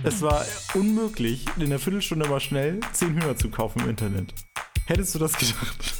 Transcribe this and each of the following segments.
Es war unmöglich, in einer Viertelstunde mal schnell 10 Hühner zu kaufen im Internet. Hättest du das gedacht?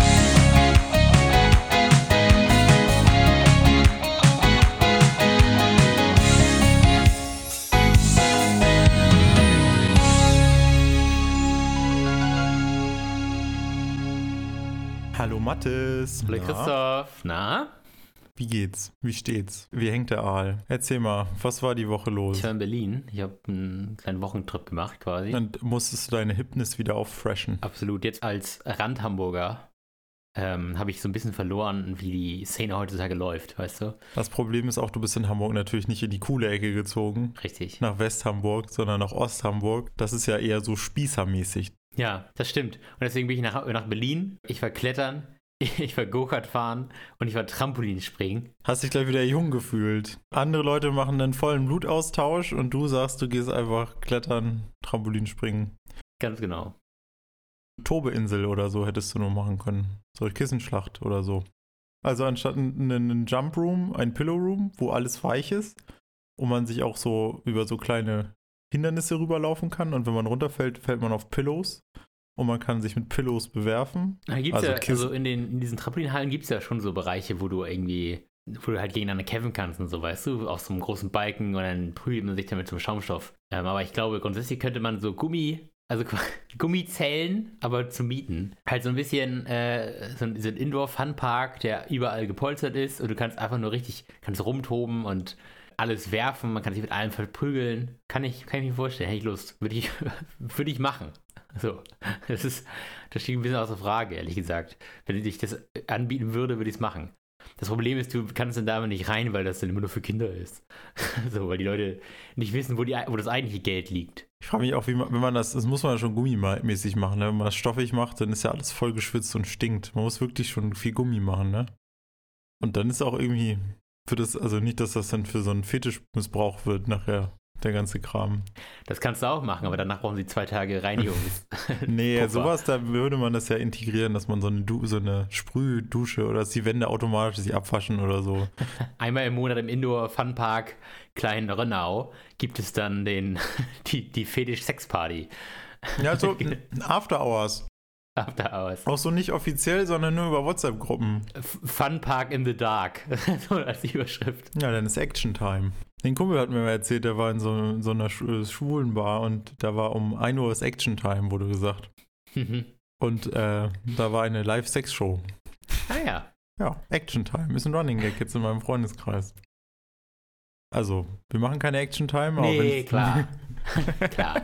Hallo Mathis. Hallo Christoph. Na? Wie geht's? Wie steht's? Wie hängt der Aal? Erzähl mal, was war die Woche los? Ich war in Berlin. Ich habe einen kleinen Wochentrip gemacht quasi. Und musstest du deine Hipness wieder auffreshen? Absolut. Jetzt als Randhamburger habe ich so ein bisschen verloren, wie die Szene heutzutage läuft, weißt du? Das Problem ist auch, du bist in Hamburg natürlich nicht in die coole Ecke gezogen. Richtig. Nach Westhamburg, sondern nach Osthamburg. Das ist ja eher so spießermäßig. Ja, das stimmt. Und deswegen bin ich nach Berlin. Ich war klettern, ich war Go-Kart fahren und ich war Trampolinspringen. Hast dich gleich wieder jung gefühlt. Andere Leute machen einen vollen Blutaustausch und du sagst, du gehst einfach klettern, Trampolinspringen. Ganz genau. Tobeinsel oder so hättest du nur machen können. So eine Kissenschlacht oder so. Also anstatt einen Jump Room, ein Pillow Room, wo alles weich ist und man sich auch so über so kleine Hindernisse rüberlaufen kann und wenn man runterfällt, fällt man auf Pillows und man kann sich mit Pillows bewerfen. Da gibt's also in diesen Trampolinhallen gibt es ja schon so Bereiche, wo du halt gegeneinander kämpfen kannst und so, weißt du, auf so einem großen Balken und dann prügelt man sich damit zum Schaumstoff. Aber ich glaube, grundsätzlich könnte man so Gummizellen, aber zu mieten. Halt so ein bisschen so ein Indoor-Fun-Park, der überall gepolstert ist und du kannst einfach nur kannst rumtoben und alles werfen, man kann sich mit allem verprügeln. Kann ich mir vorstellen, hätte ich Lust. Würde ich machen. So, das steht ein bisschen außer Frage, ehrlich gesagt. Wenn ich das anbieten würde, würde ich es machen. Das Problem ist, du kannst dann da nicht rein, weil das dann immer nur für Kinder ist. So, weil die Leute nicht wissen, wo das eigentliche Geld liegt. Ich frage mich auch, wenn man das muss man ja schon gummimäßig machen, ne? Wenn man das stoffig macht, dann ist ja alles voll geschwitzt und stinkt. Man muss wirklich schon viel Gummi machen, ne? Und dann ist auch irgendwie also nicht, dass das dann für so einen Fetisch missbraucht wird nachher, der ganze Kram. Das kannst du auch machen, aber danach brauchen sie 2 Tage Reinigung. Nee, sowas, da würde man das ja integrieren, dass man so eine Sprühdusche oder dass die Wände automatisch sich abwaschen oder so. Einmal im Monat im Indoor-Funpark Klein-Rönnau gibt es dann die Fetisch-Sex-Party. Ja, so After Hours. After Hours. Auch so nicht offiziell, sondern nur über WhatsApp-Gruppen. Funpark in the Dark. So als die Überschrift. Ja, dann ist Action Time. Den Kumpel hat mir mal erzählt, der war in so einer schwulen Bar und da war um 1 Uhr ist Action Time, wurde gesagt. Und da war eine Live-Sex-Show. Ah ja. Ja, Action Time ist ein Running Gag jetzt in meinem Freundeskreis. Also, wir machen keine Action Time. Nee, klar. Klar.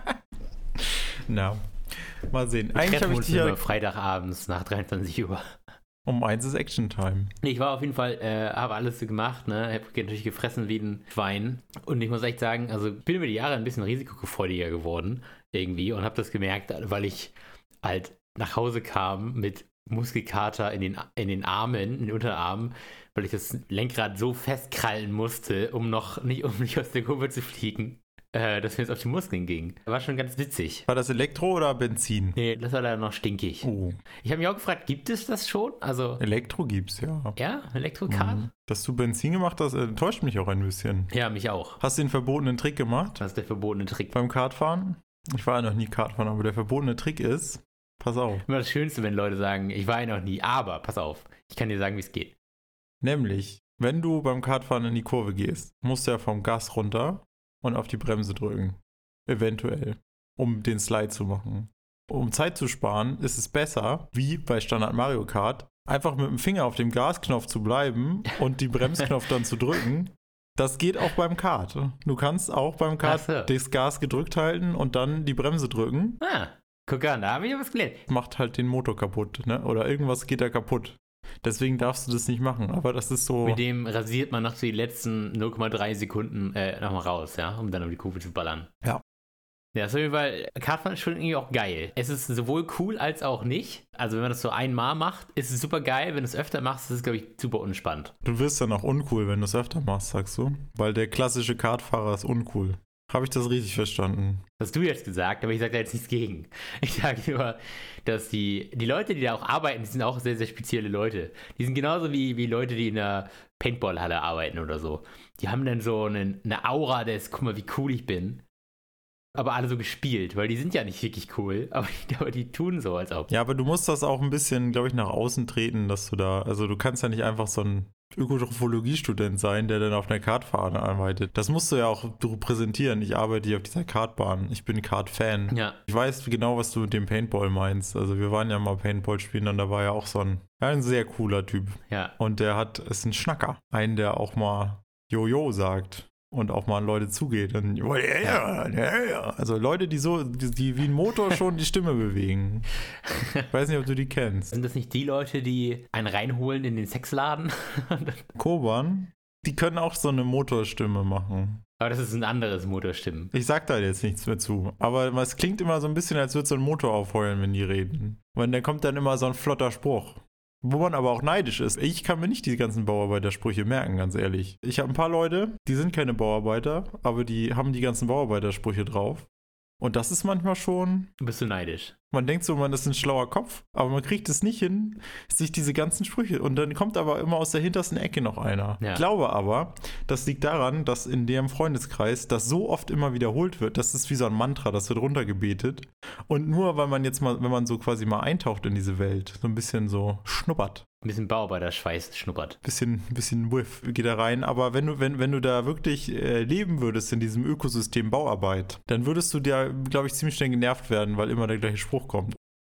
Na, mal sehen. Eigentlich habe ich dich ja Freitagabends nach 23 Uhr. Um 1 ist Action Time. Ich war auf jeden Fall, habe alles gemacht, ne? Habe natürlich gefressen wie ein Schwein. Und ich muss echt sagen, also bin über die Jahre ein bisschen risikofreudiger geworden irgendwie und habe das gemerkt, weil ich halt nach Hause kam mit Muskelkater in den Armen, in den Unterarmen, weil ich das Lenkrad so festkrallen musste, um nicht aus der Kurve zu fliegen. Dass mir jetzt auf die Muskeln ging. War schon ganz witzig. War das Elektro oder Benzin? Nee, das war leider noch stinkig. Oh. Ich habe mich auch gefragt, gibt es das schon? Also Elektro gibt's, ja. Ja, Elektrokart? Dass du Benzin gemacht hast, enttäuscht mich auch ein bisschen. Ja, mich auch. Hast du den verbotenen Trick gemacht? Was ist der verbotene Trick? Beim Kartfahren? Ich war ja noch nie Kartfahren, aber der verbotene Trick ist, pass auf. Immer das Schönste, wenn Leute sagen, ich war ja noch nie, aber pass auf, ich kann dir sagen, wie es geht. Nämlich, wenn du beim Kartfahren in die Kurve gehst, musst du ja vom Gas runter und auf die Bremse drücken. Eventuell. Um den Slide zu machen. Um Zeit zu sparen, ist es besser, wie bei Standard Mario Kart, einfach mit dem Finger auf dem Gasknopf zu bleiben und die Bremsknopf dann zu drücken. Das geht auch beim Kart. Du kannst auch beim Kart das Gas gedrückt halten und dann die Bremse drücken. Ah, guck an, da habe ich ja was gelernt. Macht halt den Motor kaputt, ne? Oder irgendwas geht da kaputt. Deswegen darfst du das nicht machen, aber das ist so... Mit dem rasiert man noch die letzten 0,3 Sekunden nochmal raus, ja, um dann um die Kurve zu ballern. Ja. Ja, auf jeden Fall, Kartfahren ist schon irgendwie auch geil. Es ist sowohl cool als auch nicht. Also wenn man das so einmal macht, ist es super geil. Wenn du es öfter machst, ist es, glaube ich, super unspannend. Du wirst dann auch uncool, wenn du es öfter machst, sagst du? Weil der klassische Kartfahrer ist uncool. Habe ich das richtig verstanden? Das hast du jetzt gesagt, aber ich sage da jetzt nichts gegen. Ich sage nur, dass die Leute, die da auch arbeiten, die sind auch sehr, sehr spezielle Leute. Die sind genauso wie Leute, die in der Paintball-Halle arbeiten oder so. Die haben dann so eine Aura des, guck mal, wie cool ich bin. aber alle so gespielt, weil die sind ja nicht wirklich cool, aber die tun so, als ob. Ja, aber du musst das auch ein bisschen, glaube ich, nach außen treten, dass du da, also du kannst ja nicht einfach so ein Ökotrophologie-Student sein, der dann auf einer Kartbahn arbeitet. Das musst du ja auch präsentieren. Ich arbeite hier auf dieser Kartbahn. Ich bin Kart-Fan. Ja. Ich weiß genau, was du mit dem Paintball meinst. Also wir waren ja mal Paintball spielen und da war ja auch so ein sehr cooler Typ. Ja. Und ist ein Schnacker. Einen, der auch mal Jojo sagt. Und auch mal an Leute zugeht. Und, also Leute, die wie ein Motor schon die Stimme bewegen. Ich weiß nicht, ob du die kennst. Sind das nicht die Leute, die einen reinholen in den Sexladen? Koban, die können auch so eine Motorstimme machen. Aber das ist ein anderes Motorstimmen. Ich sag da jetzt nichts mehr zu. Aber es klingt immer so ein bisschen, als würde so ein Motor aufheulen, wenn die reden. Und da kommt dann immer so ein flotter Spruch. Wo man aber auch neidisch ist. Ich kann mir nicht die ganzen Bauarbeitersprüche merken, ganz ehrlich. Ich habe ein paar Leute, die sind keine Bauarbeiter, aber die haben die ganzen Bauarbeitersprüche drauf. Und das ist manchmal schon... Bist du neidisch? Man denkt so, man ist ein schlauer Kopf, aber man kriegt es nicht hin, sich diese ganzen Sprüche... Und dann kommt aber immer aus der hintersten Ecke noch einer. Ja. Ich glaube aber, das liegt daran, dass in dem Freundeskreis das so oft immer wiederholt wird. Das ist wie so ein Mantra, das wird runtergebetet. Und nur weil man jetzt mal, wenn man so quasi mal eintaucht in diese Welt, so ein bisschen so schnuppert. Ein bisschen Bauarbeiterschweiß schnuppert. Bisschen Whiff geht da rein, aber wenn du da wirklich leben würdest in diesem Ökosystem Bauarbeit, dann würdest du dir, glaube ich, ziemlich schnell genervt werden, weil immer der gleiche Spruch kommt.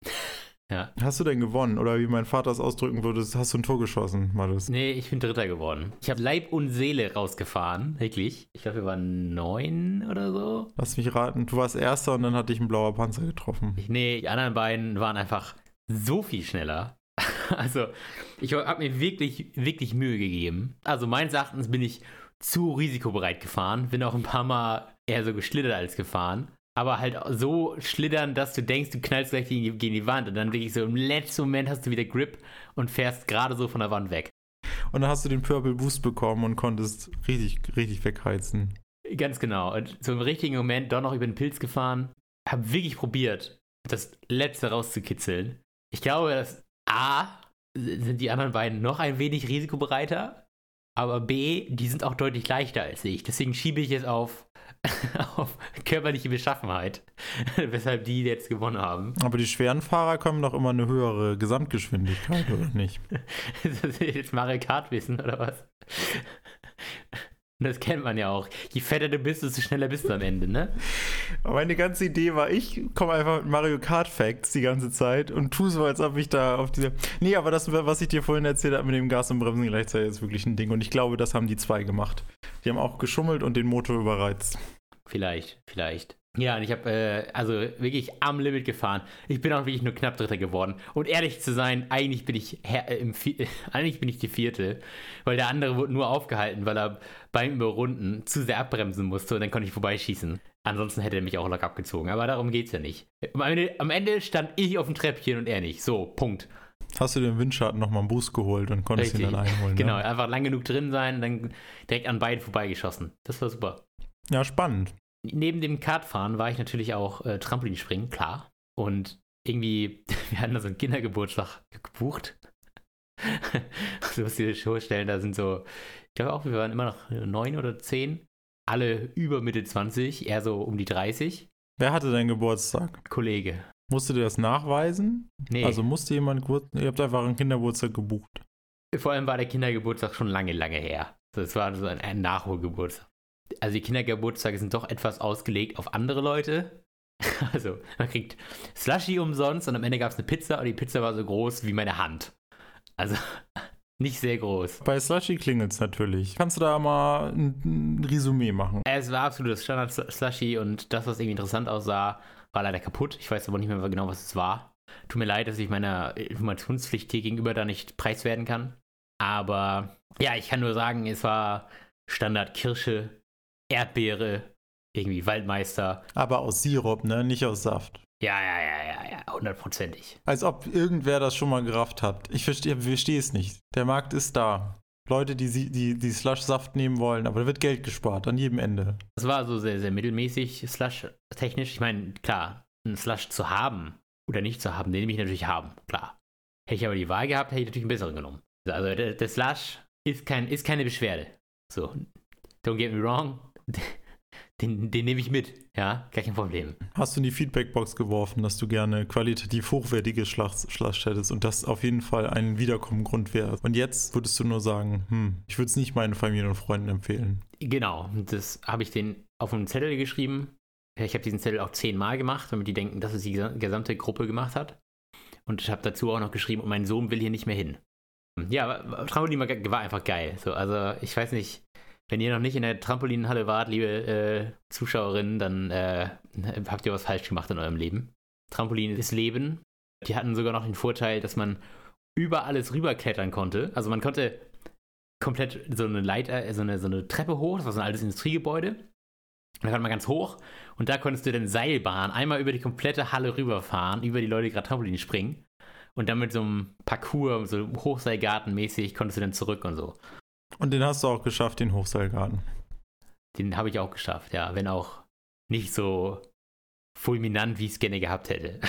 Ja. Hast du denn gewonnen? Oder wie mein Vater es ausdrücken würde, hast du ein Tor geschossen, Marius? Nee, ich bin Dritter geworden. Ich habe Leib und Seele rausgefahren, wirklich. Ich glaube, wir waren 9 oder so. Lass mich raten, du warst Erster und dann hat dich ein blauer Panzer getroffen. Nee, die anderen beiden waren einfach so viel schneller. Also, ich habe mir wirklich, wirklich Mühe gegeben. Also, meines Erachtens bin ich zu risikobereit gefahren. Bin auch ein paar Mal eher so geschlittert als gefahren. Aber halt so schlittern, dass du denkst, du knallst gleich gegen die Wand. Und dann wirklich so im letzten Moment hast du wieder Grip und fährst gerade so von der Wand weg. Und dann hast du den Purple Boost bekommen und konntest richtig, richtig wegheizen. Ganz genau. Und so im richtigen Moment doch noch über den Pilz gefahren. Hab wirklich probiert, das Letzte rauszukitzeln. Ich glaube, dass A, sind die anderen beiden noch ein wenig risikobereiter, aber B, die sind auch deutlich leichter als ich. Deswegen schiebe ich es auf körperliche Beschaffenheit, weshalb die jetzt gewonnen haben. Aber die schweren Fahrer kommen doch immer eine höhere Gesamtgeschwindigkeit, oder nicht? Ist das jetzt Mario Kart wissen, oder was? Das kennt man ja auch. Je fetter du bist, desto schneller bist du am Ende, ne? Aber meine ganze Idee war, ich komme einfach mit Mario Kart Facts die ganze Zeit und tue so, als ob ich da auf diese... Nee, aber das, was ich dir vorhin erzählt habe mit dem Gas und Bremsen gleichzeitig, ist wirklich ein Ding. Und ich glaube, das haben die zwei gemacht. Die haben auch geschummelt und den Motor überreizt. Vielleicht. Ja, und ich habe also wirklich am Limit gefahren. Ich bin auch wirklich nur knapp Dritter geworden. Und ehrlich zu sein, eigentlich bin ich die Vierte, weil der andere wurde nur aufgehalten, weil er beim Überrunden zu sehr abbremsen musste und dann konnte ich vorbeischießen. Ansonsten hätte er mich auch locker abgezogen. Aber darum geht's ja nicht. Am Ende stand ich auf dem Treppchen und er nicht. So, Punkt. Hast du den Windschatten nochmal einen Boost geholt und konntest ihn dann einholen? Genau, ne? einfach lang genug drin sein und dann direkt an beiden vorbeigeschossen. Das war super. Ja, spannend. Neben dem Kartfahren war ich natürlich auch Trampolinspringen, klar. Und irgendwie, wir hatten da so einen Kindergeburtstag gebucht. Du musst dir das vorstellen, da sind so, ich glaube auch, wir waren immer noch 9 oder 10. Alle über Mitte 20, eher so um die 30. Wer hatte deinen Geburtstag? Kollege. Musste dir das nachweisen? Nee. Also musste jemand ihr habt einfach einen Kindergeburtstag gebucht. Vor allem war der Kindergeburtstag schon lange, lange her. Das war so ein Nachholgeburtstag. Also die Kindergeburtstage sind doch etwas ausgelegt auf andere Leute. Also man kriegt Slushie umsonst und am Ende gab es eine Pizza und die Pizza war so groß wie meine Hand. Also nicht sehr groß. Bei Slushie klingelt es natürlich. Kannst du da mal ein Resümee machen? Es war absolutes Standard-Slushie und das, was irgendwie interessant aussah, war leider kaputt. Ich weiß aber nicht mehr genau, was es war. Tut mir leid, dass ich meiner Informationspflicht hier gegenüber da nicht preis werden kann. Aber ja, ich kann nur sagen, es war Standard Kirsche, Erdbeere, irgendwie Waldmeister. Aber aus Sirup, ne? Nicht aus Saft. Ja, 100%ig. Als ob irgendwer das schon mal gerafft hat. Ich verstehe es nicht. Der Markt ist da. Leute, die Slush-Saft nehmen wollen, aber da wird Geld gespart an jedem Ende. Das war so sehr, sehr mittelmäßig Slush-technisch. Ich meine, klar, einen Slush zu haben oder nicht zu haben, den nehme ich natürlich haben, klar. Hätte ich aber die Wahl gehabt, hätte ich natürlich einen besseren genommen. Also der Slush ist keine Beschwerde. So, don't get me wrong. Den nehme ich mit, ja, gar kein Problem. Hast du in die Feedbackbox geworfen, dass du gerne qualitativ hochwertige Slush hättest und das auf jeden Fall ein Wiederkommengrund wäre. Und jetzt würdest du nur sagen, ich würde es nicht meinen Familien und Freunden empfehlen. Genau, das habe ich den auf einen Zettel geschrieben. Ich habe diesen Zettel auch 10-mal gemacht, damit die denken, dass es die gesamte Gruppe gemacht hat. Und ich habe dazu auch noch geschrieben, und mein Sohn will hier nicht mehr hin. Ja, aber Trampolin war einfach geil. So, also ich weiß nicht, wenn ihr noch nicht in der Trampolinhalle wart, liebe Zuschauerinnen, dann habt ihr was falsch gemacht in eurem Leben. Trampolin ist Leben. Die hatten sogar noch den Vorteil, dass man über alles rüberklettern konnte. Also man konnte komplett so eine Leiter, so eine Treppe hoch, das war so ein altes Industriegebäude. Und da konnte man ganz hoch und da konntest du dann Seilbahn einmal über die komplette Halle rüberfahren, über die Leute, die gerade Trampolin springen. Und dann mit so einem Parcours, so Hochseilgartenmäßig, konntest du dann zurück und so. Und den hast du auch geschafft, den Hochseilgarten. Den habe ich auch geschafft, ja. Wenn auch nicht so fulminant, wie ich es gerne gehabt hätte.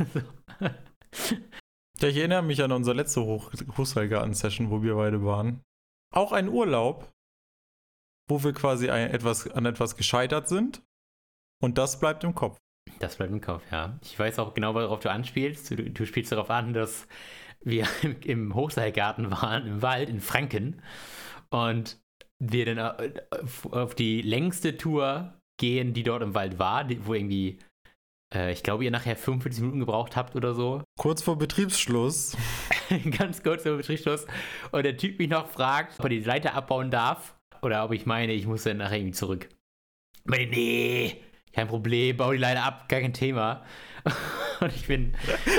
Ja, ich erinnere mich an unsere letzte Hochseilgarten-Session, wo wir beide waren. Auch ein Urlaub, wo wir quasi an etwas gescheitert sind. Und das bleibt im Kopf. Das bleibt im Kopf, ja. Ich weiß auch genau, worauf du anspielst. Du spielst darauf an, dass wir im Hochseilgarten waren, im Wald in Franken. Und wir dann auf die längste Tour gehen, die dort im Wald war, wo irgendwie, ich glaube, ihr nachher 45 Minuten gebraucht habt oder so. Kurz vor Betriebsschluss. Ganz kurz vor Betriebsschluss. Und der Typ mich noch fragt, ob er die Leiter abbauen darf oder ob ich meine, ich muss dann nachher irgendwie zurück. Ich meine, nee, kein Problem, bau die Leiter ab, gar kein Thema. Und ich bin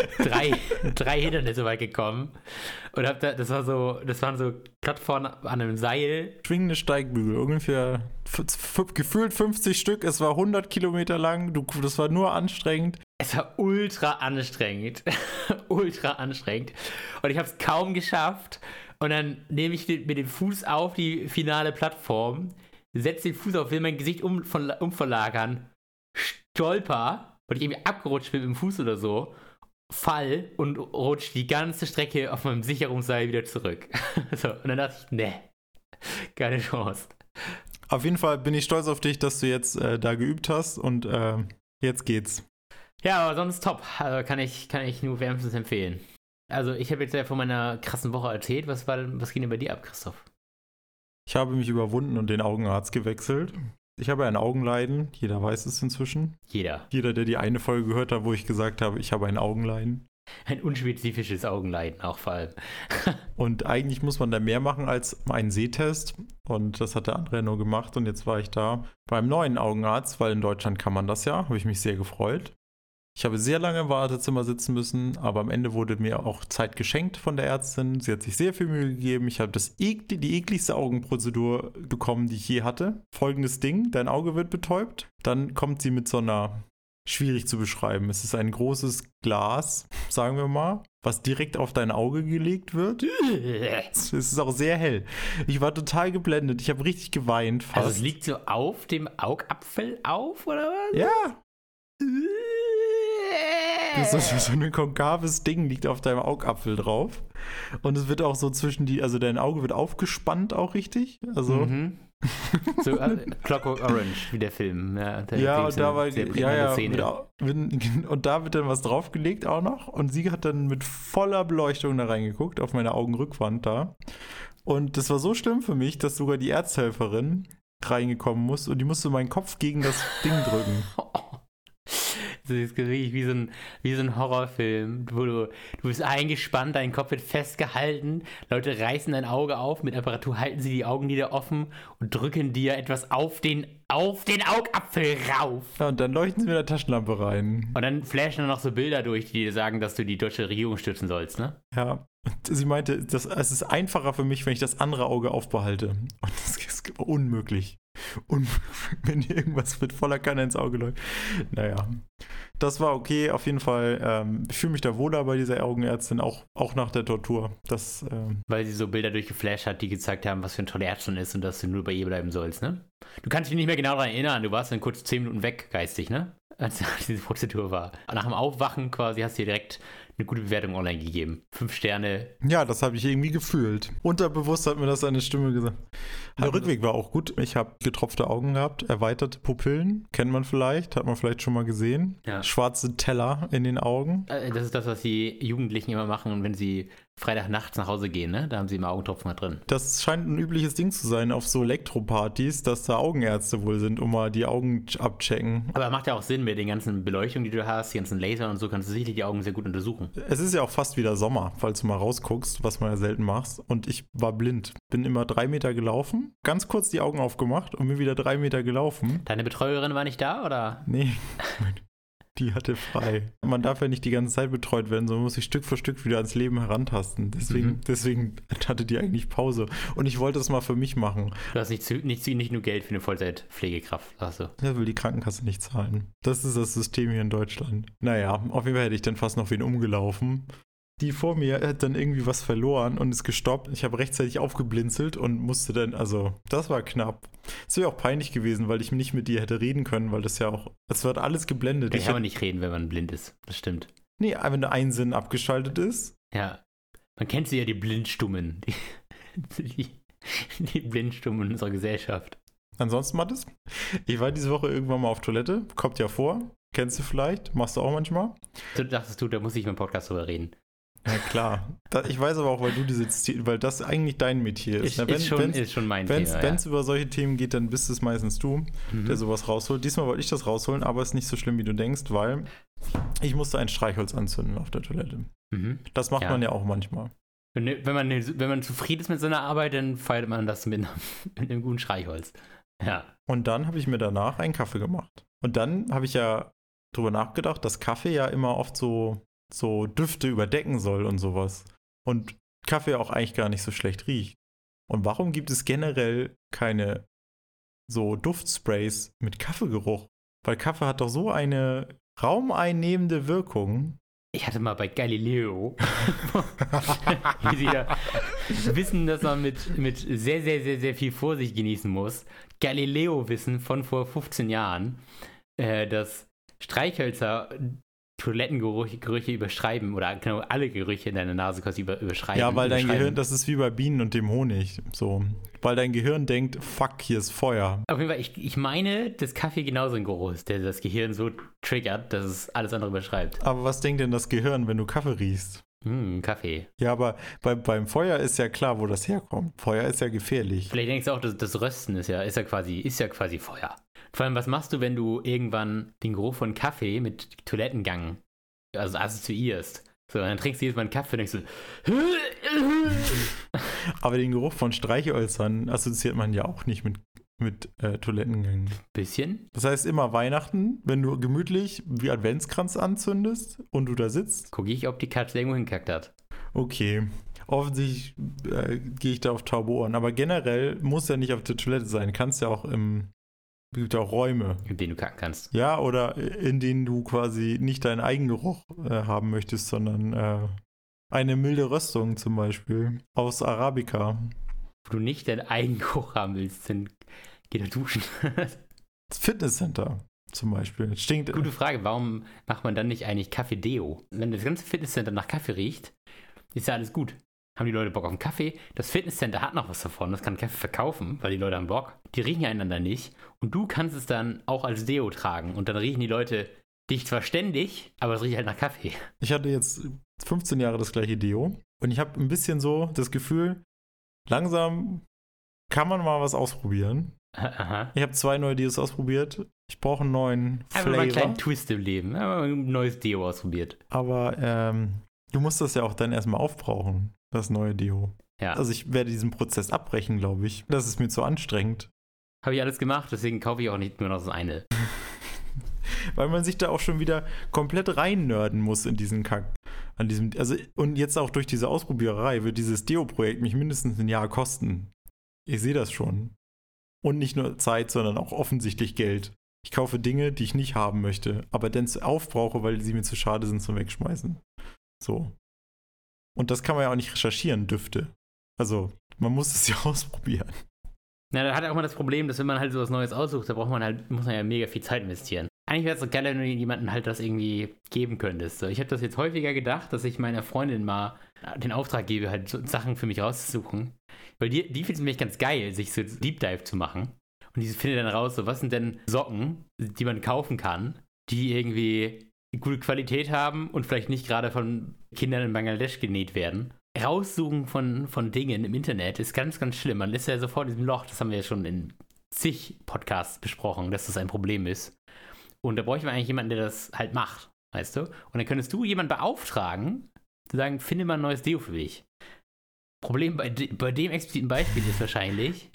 drei Hindernisse weit gekommen. Und das waren so Plattformen an einem Seil. Schwingende Steigbügel, ungefähr gefühlt 50 Stück. Es war 100 Kilometer lang. Das war nur anstrengend. Es war ultra anstrengend. Ultra anstrengend. Und ich habe es kaum geschafft. Und dann nehme ich mit dem Fuß auf die finale Plattform, setze den Fuß auf, will mein Gesicht umverlagern, stolper, weil ich irgendwie abgerutscht bin mit dem Fuß oder so, fall und rutsch die ganze Strecke auf meinem Sicherungsseil wieder zurück. So, und dann dachte ich, nee, keine Chance. Auf jeden Fall bin ich stolz auf dich, dass du jetzt da geübt hast und jetzt geht's. Ja, aber sonst top. Also kann ich nur wärmstens empfehlen. Also ich habe jetzt ja von meiner krassen Woche erzählt. Was ging denn bei dir ab, Christoph? Ich habe mich überwunden und den Augenarzt gewechselt. Ich habe ein Augenleiden, jeder weiß es inzwischen. Jeder, der die eine Folge gehört hat, wo ich gesagt habe, ich habe ein Augenleiden. Ein unspezifisches Augenleiden auch vor allem. Und eigentlich muss man da mehr machen als einen Sehtest. Und das hat der andere nur gemacht. Und jetzt war ich da beim neuen Augenarzt, weil in Deutschland kann man das ja. Habe ich mich sehr gefreut. Ich habe sehr lange im Wartezimmer sitzen müssen, aber am Ende wurde mir auch Zeit geschenkt von der Ärztin. Sie hat sich sehr viel Mühe gegeben. Ich habe die ekligste Augenprozedur bekommen, die ich je hatte. Folgendes Ding, dein Auge wird betäubt. Dann kommt sie mit so einer, schwierig zu beschreiben. Es ist ein großes Glas, sagen wir mal, was direkt auf dein Auge gelegt wird. Es ist auch sehr hell. Ich war total geblendet. Ich habe richtig geweint fast. Also es liegt so auf dem Augapfel auf, oder was? Ja. So ein konkaves Ding liegt auf deinem Augapfel drauf. Und es wird auch so also dein Auge wird aufgespannt auch richtig. Also. So Clockwork Orange, wie der Film. Ja, und da wird dann was draufgelegt auch noch. Und sie hat dann mit voller Beleuchtung da reingeguckt, auf meine Augenrückwand da. Und das war so schlimm für mich, dass sogar die Ärzthelferin reingekommen muss und die musste meinen Kopf gegen das Ding drücken. Das ist wirklich wie so ein Horrorfilm, wo du bist eingespannt, dein Kopf wird festgehalten, Leute reißen dein Auge auf, mit Apparatur halten sie die Augenlider offen und drücken dir etwas auf den Augapfel rauf. Ja, und dann leuchten sie mit der Taschenlampe rein. Und dann flashen dann noch so Bilder durch, die dir sagen, dass du die deutsche Regierung stützen sollst, ne? Ja, und sie meinte, es ist einfacher für mich, wenn ich das andere Auge aufbehalte. Und das ist unmöglich. Und wenn dir irgendwas mit voller Kanne ins Auge läuft. Naja, das war okay. Auf jeden Fall, ich fühle mich da wohler bei dieser Augenärztin, auch nach der Tortur. Weil sie so Bilder durchgeflasht hat, die gezeigt haben, was für eine tolle Ärztin ist und dass du nur bei ihr bleiben sollst, ne? Du kannst dich nicht mehr genau daran erinnern, du warst dann kurz 10 Minuten weg, geistig, ne? Als diese Prozedur war. Nach dem Aufwachen quasi hast du dir direkt eine gute Bewertung online gegeben. 5 Sterne. Ja, das habe ich irgendwie gefühlt. Unterbewusst hat mir das eine Stimme gesagt. Der Rückweg war auch gut. Ich habe getropfte Augen gehabt, erweiterte Pupillen. Kennt man vielleicht, hat man vielleicht schon mal gesehen. Ja. Schwarze Teller in den Augen. Das ist das, was die Jugendlichen immer machen, wenn sie Freitag nachts nach Hause gehen, ne? Da haben sie immer Augentropfen mit drin. Das scheint ein übliches Ding zu sein auf so Elektropartys, dass da Augenärzte wohl sind, um mal die Augen abchecken. Aber macht ja auch Sinn mit den ganzen Beleuchtungen, die du hast, die ganzen Lasern und so, kannst du sicherlich die Augen sehr gut untersuchen. Es ist ja auch fast wieder Sommer, falls du mal rausguckst, was man ja selten machst. Und ich war blind. Bin immer 3 Meter gelaufen, ganz kurz die Augen aufgemacht und bin wieder 3 Meter gelaufen. Deine Betreuerin war nicht da, oder? Nee, die hatte frei. Man darf ja nicht die ganze Zeit betreut werden, sondern muss sich Stück für Stück wieder ans Leben herantasten. Deswegen hatte die eigentlich Pause. Und ich wollte das mal für mich machen. Du hast nicht nur Geld für eine Vollzeit-Pflegekraft, sagst du. Das will die Krankenkasse nicht zahlen. Das ist das System hier in Deutschland. Naja, auf jeden Fall hätte ich dann fast noch wen umgelaufen. Die vor mir hat dann irgendwie was verloren und ist gestoppt. Ich habe rechtzeitig aufgeblinzelt und musste dann, also, das war knapp. Es wäre auch peinlich gewesen, weil ich nicht mit dir hätte reden können, weil das ja auch, es wird alles geblendet. Da kann man nicht reden, wenn man blind ist. Das stimmt. Nee, wenn der ein Sinn abgeschaltet ist. Ja, man kennt sie ja, die Blindstummen. Die Blindstummen unserer Gesellschaft. Ansonsten, Mathis, ich war diese Woche irgendwann mal auf Toilette. Kommt ja vor. Kennst du vielleicht? Machst du auch manchmal? Du dachtest, da muss ich im Podcast drüber reden. Ja, klar. Ich weiß aber auch, weil das eigentlich dein Metier ist. Ist schon mein Thema. Wenn es über solche Themen geht, dann bist es meistens du, der sowas rausholt. Diesmal wollte ich das rausholen, aber es ist nicht so schlimm, wie du denkst, weil ich musste ein Streichholz anzünden auf der Toilette. Das macht man ja auch manchmal. Wenn man zufrieden ist mit seiner Arbeit, dann feiert man das mit einem guten Streichholz. Ja. Und dann habe ich mir danach einen Kaffee gemacht. Und dann habe ich ja drüber nachgedacht, dass Kaffee ja immer oft so Düfte überdecken soll und sowas. Und Kaffee auch eigentlich gar nicht so schlecht riecht. Und warum gibt es generell keine so Duftsprays mit Kaffeegeruch? Weil Kaffee hat doch so eine raumeinnehmende Wirkung. Ich hatte mal bei Galileo, wie sie da wissen, dass man mit sehr, sehr, sehr, sehr viel Vorsicht genießen muss. Galileo-Wissen von vor 15 Jahren, dass Streichhölzer Toilettengerüche überschreiben oder genau alle Gerüche in deiner Nase quasi überschreiben. Ja, weil dein Gehirn, das ist wie bei Bienen und dem Honig, so. Weil dein Gehirn denkt, fuck, hier ist Feuer. Auf jeden Fall, ich meine, dass Kaffee genauso ein Geruch ist, der das Gehirn so triggert, dass es alles andere überschreibt. Aber was denkt denn das Gehirn, wenn du Kaffee riechst? Kaffee. Ja, aber beim Feuer ist ja klar, wo das herkommt. Feuer ist ja gefährlich. Vielleicht denkst du auch, das Rösten ist ja quasi Feuer. Vor allem, was machst du, wenn du irgendwann den Geruch von Kaffee mit Toilettengang assoziierst? So, dann trinkst du jedes Mal einen Kaffee und denkst du. Aber den Geruch von Streichhölzern assoziiert man ja auch nicht mit Toilettengang. Bisschen. Das heißt, immer Weihnachten, wenn du gemütlich wie Adventskranz anzündest und du da sitzt. Gucke ich, ob die Katze irgendwo hingekackt hat. Okay. Offensichtlich gehe ich da auf taube Ohren. Aber generell muss ja nicht auf der Toilette sein. Kannst ja auch es gibt ja auch Räume. In denen du kacken kannst. Ja, oder in denen du quasi nicht deinen Eigengeruch haben möchtest, sondern eine milde Röstung zum Beispiel aus Arabica. Wo du nicht deinen Eigengeruch haben willst, dann geh da duschen. Das Fitnesscenter zum Beispiel. Stinkt. Gute Frage, warum macht man dann nicht eigentlich Kaffee-Deo? Wenn das ganze Fitnesscenter nach Kaffee riecht, ist ja alles gut. Haben die Leute Bock auf einen Kaffee? Das Fitnesscenter hat noch was davon, das kann Kaffee verkaufen, weil die Leute haben Bock. Die riechen ja einander nicht. Und du kannst es dann auch als Deo tragen. Und dann riechen die Leute dich zwar ständig, aber es riecht halt nach Kaffee. Ich hatte jetzt 15 Jahre das gleiche Deo. Und ich habe ein bisschen so das Gefühl, langsam kann man mal was ausprobieren. Aha. Ich habe 2 neue Deos ausprobiert. Ich brauche einen neuen Flavor. Einfach mal einen kleinen Twist im Leben. Einfach mal ein neues Deo ausprobiert. Aber du musst das ja auch dann erstmal aufbrauchen, das neue Deo. Ja. Also ich werde diesen Prozess abbrechen, glaube ich. Das ist mir zu anstrengend. Habe ich alles gemacht, deswegen kaufe ich auch nicht nur noch das eine. Weil man sich da auch schon wieder komplett reinnörden muss in diesen Kack. Und jetzt auch durch diese Ausprobiererei wird dieses Deo-Projekt mich mindestens ein Jahr kosten. Ich sehe das schon. Und nicht nur Zeit, sondern auch offensichtlich Geld. Ich kaufe Dinge, die ich nicht haben möchte, aber dann aufbrauche, weil sie mir zu schade sind zum Wegschmeißen. So. Und das kann man ja auch nicht recherchieren, Düfte. Also, man muss es ja ausprobieren. Na, da hat er auch mal das Problem, dass wenn man halt so was Neues aussucht, da muss man ja mega viel Zeit investieren. eigentlich wäre es so geil, wenn du jemandem halt das irgendwie geben könntest. So, ich habe das jetzt häufiger gedacht, dass ich meiner Freundin mal den Auftrag gebe, halt so Sachen für mich rauszusuchen. Weil die findet es nämlich ganz geil, sich so Deep Dive zu machen. Und die findet dann raus, so, was sind denn Socken, die man kaufen kann, die irgendwie gute Qualität haben und vielleicht nicht gerade von Kindern in Bangladesch genäht werden. Raussuchen von Dingen im Internet ist ganz, ganz schlimm. Man ist ja sofort in diesem Loch, das haben wir ja schon in zig Podcasts besprochen, dass das ein Problem ist. Und da bräuchte man eigentlich jemanden, der das halt macht, weißt du? Und dann könntest du jemanden beauftragen, zu sagen, finde mal ein neues Deo für mich. Problem bei dem expliziten Beispiel ist wahrscheinlich,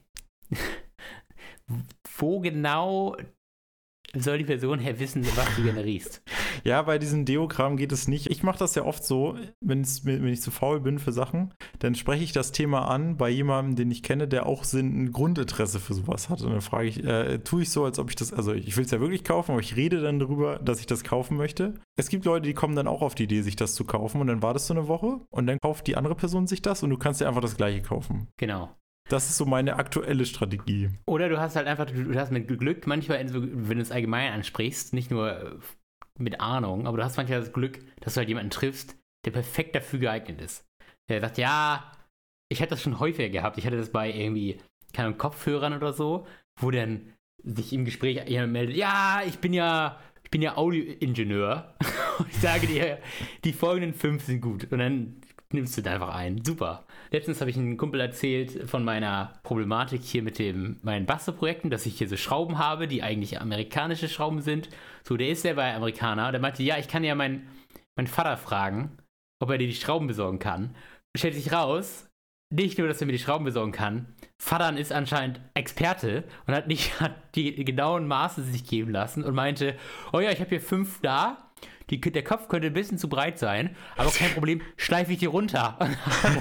wo genau soll die Person her wissen, was du generierst? Ja, bei diesem Deo-Kram geht es nicht. Ich mache das ja oft so, wenn ich zu faul bin für Sachen, dann spreche ich das Thema an bei jemandem, den ich kenne, der auch ein Grundinteresse für sowas hat. Und dann frage ich, tue ich so, als ob ich das, also ich will es ja wirklich kaufen, aber ich rede dann darüber, dass ich das kaufen möchte. Es gibt Leute, die kommen dann auch auf die Idee, sich das zu kaufen und dann wartest du eine Woche und dann kauft die andere Person sich das und du kannst dir einfach das Gleiche kaufen. Genau. Das ist so meine aktuelle Strategie. Oder du hast halt einfach, du hast mit Glück manchmal, wenn du es allgemein ansprichst, nicht nur mit Ahnung, aber du hast manchmal das Glück, dass du halt jemanden triffst, der perfekt dafür geeignet ist. Der sagt, ja, ich hatte das schon häufiger gehabt. Ich hatte das bei irgendwie, keine Ahnung, Kopfhörern oder so, wo dann sich im Gespräch jemand meldet, ja, ich bin ja Audioingenieur und ich sage dir, die folgenden 5 sind gut. Und dann nimmst du da einfach ein. Super. Letztens habe ich einem Kumpel erzählt von meiner Problematik hier mit meinen Bastelprojekten, dass ich hier so Schrauben habe, die eigentlich amerikanische Schrauben sind. So, der ist selber Amerikaner. Der meinte, ja, ich kann ja meinen Vater fragen, ob er dir die Schrauben besorgen kann. Stellt sich raus, nicht nur, dass er mir die Schrauben besorgen kann, Vater ist anscheinend Experte und hat die genauen Maße sich geben lassen und meinte, oh ja, ich habe hier 5 da. Der Kopf könnte ein bisschen zu breit sein, aber kein Problem, schleife ich die runter. Und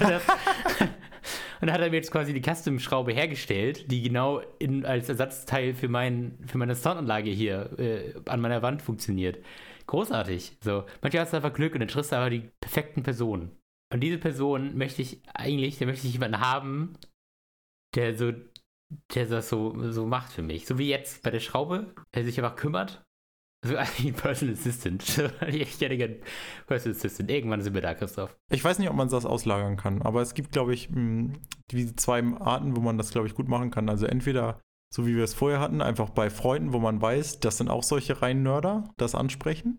dann hat er mir jetzt quasi die Custom-Schraube hergestellt, die genau als Ersatzteil für meine Soundanlage hier an meiner Wand funktioniert. Großartig. So. Manchmal hast du einfach Glück und dann triffst du aber die perfekten Personen. Und diese Person möchte ich jemanden haben, der das so macht für mich. So wie jetzt bei der Schraube, der sich einfach kümmert. So eigentlich ein Personal Assistant. Ich hätte gerne Personal Assistant. Irgendwann sind wir da, Christoph. Ich weiß nicht, ob man das auslagern kann, aber es gibt, glaube ich, diese 2 Arten, wo man das, glaube ich, gut machen kann. Also entweder, so wie wir es vorher hatten, einfach bei Freunden, wo man weiß, das sind auch solche reinen Nörder, das ansprechen.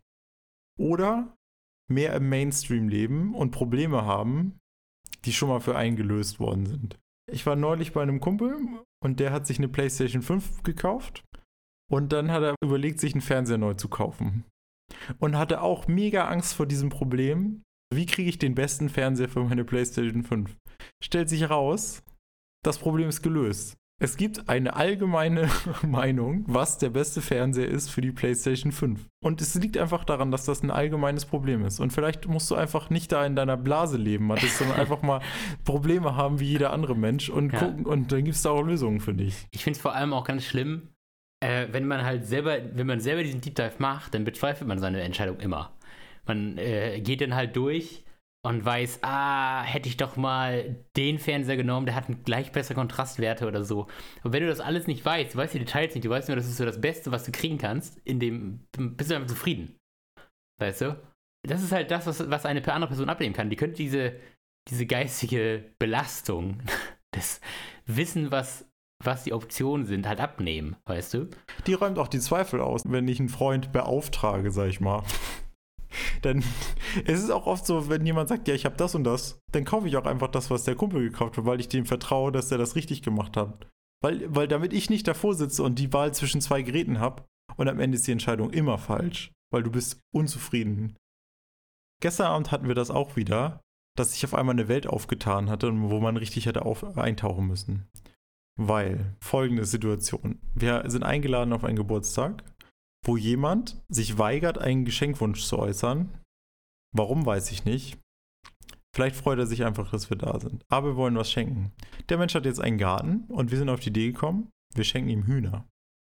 Oder mehr im Mainstream leben und Probleme haben, die schon mal für einen gelöst worden sind. Ich war neulich bei einem Kumpel und der hat sich eine PlayStation 5 gekauft. Und dann hat er überlegt, sich einen Fernseher neu zu kaufen. Und hatte auch mega Angst vor diesem Problem. Wie kriege ich den besten Fernseher für meine PlayStation 5? Stellt sich raus, das Problem ist gelöst. Es gibt eine allgemeine Meinung, was der beste Fernseher ist für die PlayStation 5. Und es liegt einfach daran, dass das ein allgemeines Problem ist. Und vielleicht musst du einfach nicht da in deiner Blase leben, Mathis, sondern einfach mal Probleme haben wie jeder andere Mensch und gucken. Und dann gibt es da auch Lösungen für dich. Ich finde es vor allem auch ganz schlimm, wenn man selber diesen Deep Dive macht, dann bezweifelt man seine Entscheidung immer. Man geht dann halt durch und weiß, hätte ich doch mal den Fernseher genommen, der hat gleich bessere Kontrastwerte oder so. Aber wenn du das alles nicht weißt, du weißt die Details nicht, du weißt nur, das ist so das Beste, was du kriegen kannst, bist du einfach zufrieden. Weißt du? Das ist halt das, was eine andere Person ablehnen kann. Die könnte diese geistige Belastung, das Wissen, was die Optionen sind, halt abnehmen, weißt du? Die räumt auch die Zweifel aus, wenn ich einen Freund beauftrage, sag ich mal. Dann ist es auch oft so, wenn jemand sagt, ja, ich habe das und das, dann kaufe ich auch einfach das, was der Kumpel gekauft hat, weil ich dem vertraue, dass er das richtig gemacht hat. Weil damit ich nicht davor sitze und die Wahl zwischen 2 Geräten habe und am Ende ist die Entscheidung immer falsch, weil du bist unzufrieden. Gestern Abend hatten wir das auch wieder, dass sich auf einmal eine Welt aufgetan hatte, wo man richtig hätte eintauchen müssen. Weil, folgende Situation. Wir sind eingeladen auf einen Geburtstag, wo jemand sich weigert, einen Geschenkwunsch zu äußern. Warum, weiß ich nicht. Vielleicht freut er sich einfach, dass wir da sind. Aber wir wollen was schenken. Der Mensch hat jetzt einen Garten und wir sind auf die Idee gekommen, wir schenken ihm Hühner.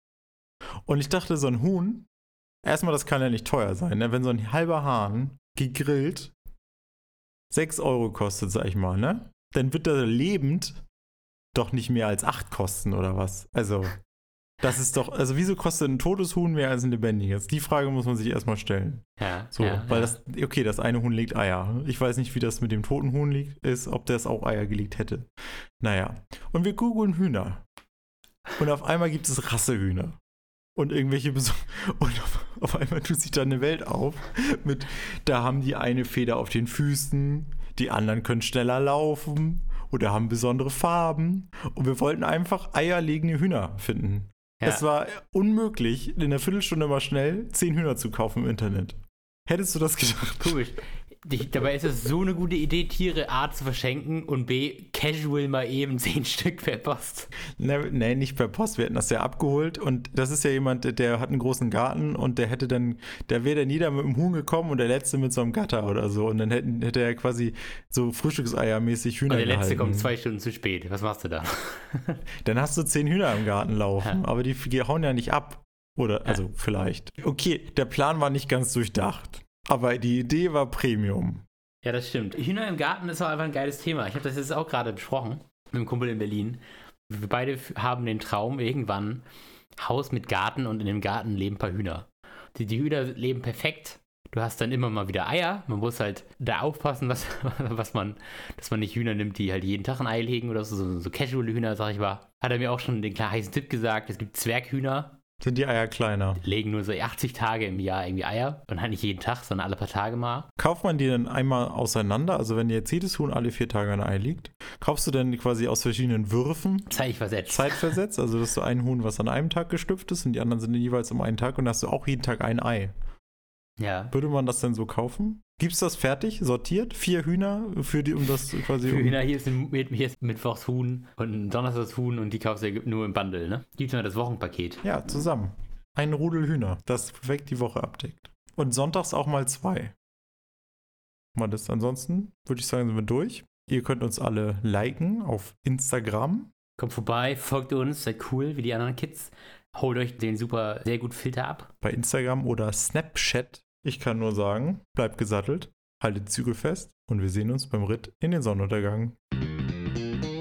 Und ich dachte, so ein Huhn, erstmal, das kann ja nicht teuer sein, ne? Wenn so ein halber Hahn gegrillt 6 Euro kostet, sag ich mal, ne? Dann wird er lebend doch nicht mehr als 8 kosten oder was. Also, Das ist doch, also wieso kostet ein totes Huhn mehr als ein lebendiges? Die Frage muss man sich erstmal stellen. Ja, So, weil das eine Huhn legt Eier. Ich weiß nicht, wie das mit dem toten Huhn ist, ob das auch Eier gelegt hätte. Naja. Und wir googeln Hühner. Und auf einmal gibt es Rassehühner. Und irgendwelche und auf einmal tut sich da eine Welt auf mit, da haben die eine Feder auf den Füßen, die anderen können schneller laufen oder haben besondere Farben. Und wir wollten einfach eierlegende Hühner finden. Ja. Es war unmöglich, in einer Viertelstunde mal schnell 10 Hühner zu kaufen im Internet. Hättest du das gedacht? Komisch. Dabei ist es so eine gute Idee, Tiere A zu verschenken und B, casual mal eben 10 Stück per Post. Nee, nicht per Post. Wir hätten das ja abgeholt und das ist ja jemand, der hat einen großen Garten und der wäre dann jeder mit einem Huhn gekommen und der Letzte mit so einem Gatter oder so und dann hätte er quasi so Frühstückseiermäßig Hühner gehalten. Und der Letzte kommt 2 Stunden zu spät. Was machst du da? Dann hast du 10 Hühner im Garten laufen, aber die hauen ja nicht ab. Oder, also vielleicht. Okay, der Plan war nicht ganz durchdacht. Aber die Idee war Premium. Ja, das stimmt. Hühner im Garten ist auch einfach ein geiles Thema. Ich habe das jetzt auch gerade besprochen mit einem Kumpel in Berlin. Wir beide haben den Traum, irgendwann Haus mit Garten und in dem Garten leben ein paar Hühner. Die Hühner leben perfekt. Du hast dann immer mal wieder Eier. Man muss halt da aufpassen, dass man nicht Hühner nimmt, die halt jeden Tag ein Ei legen oder so Casual-Hühner, sag ich mal. Hat er mir auch schon den klar heißen Tipp gesagt. Es gibt Zwerghühner. Sind die Eier kleiner? Legen nur so 80 Tage im Jahr irgendwie Eier. Und halt nicht jeden Tag, sondern alle paar Tage mal. Kauft man die dann einmal auseinander? Also wenn jetzt jedes Huhn alle 4 Tage ein Ei liegt, kaufst du dann quasi aus verschiedenen Würfen? Zeitversetzt. Also dass du ein Huhn, was an einem Tag geschlüpft ist und die anderen sind jeweils um einen Tag und dann hast du auch jeden Tag ein Ei. Ja. Würde man das denn so kaufen? Gibt's das fertig, sortiert? 4 Hühner um das quasi... 4 Hühner, hier ist Mittwochs Huhn und Donnerstags Huhn und die kaufst du nur im Bundle, ne? Gibt's nur das Wochenpaket. Ja, zusammen. Ein Rudel Hühner, das perfekt die Woche abdeckt. Und sonntags auch mal 2. Ansonsten würde ich sagen, sind wir durch. Ihr könnt uns alle liken auf Instagram. Kommt vorbei, folgt uns, seid cool wie die anderen Kids. Holt euch den sehr gut Filter ab. Bei Instagram oder Snapchat. Ich kann nur sagen, bleibt gesattelt, haltet die Zügel fest und wir sehen uns beim Ritt in den Sonnenuntergang.